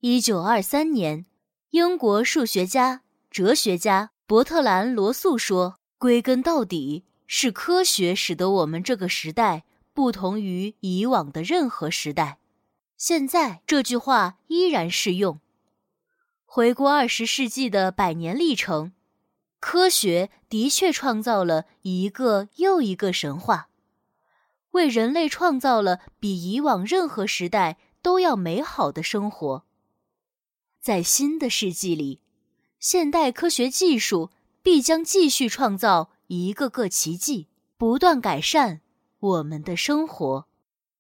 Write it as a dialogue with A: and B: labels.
A: 1923年，英国数学家、哲学家伯特兰·罗素说，归根到底是科学使得我们这个时代不同于以往的任何时代。现在这句话依然适用。回顾20世纪的100年历程，科学的确创造了一个又一个神话，为人类创造了比以往任何时代都要美好的生活。在新的世纪里，现代科学技术必将继续创造一个个奇迹，不断改善我们的生活。